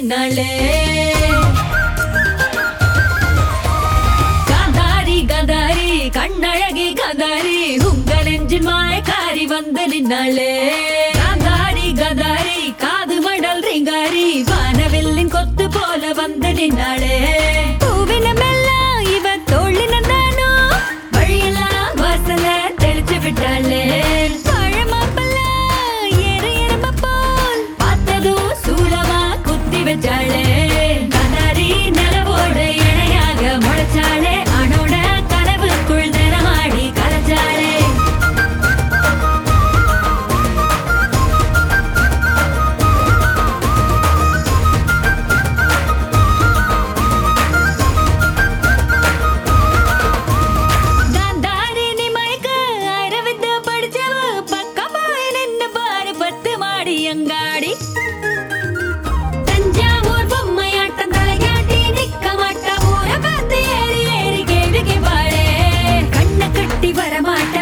நின்னாளே காந்தாரி காந்தாரி கண்ணழகி காந்தாரி உங்க நெஞ்சின் மாயக்காரி வந்து நின்னாளே காந்தாரி காந்தாரி காது மடல் ரிங்காரி வானவில்லின் கொத்து போல வந்து நின்னாளே பூவினமெல்லாம் இவ தோழின தானோ வழியெல்லாம் வாசல தெளிச்சு விட்டாளே வச்சாளே காந்தாரி நிலவோட இணையாக முளைச்சாளே அனோட கனவுக்குள் நிறமாடி கலைச்சாளே காந்தாரி நீ மயக்க அரவிந்த படிச்சவ பக்கமாய் நின்னு பாரு 10 மாடி அங்காடி வரமாட்ட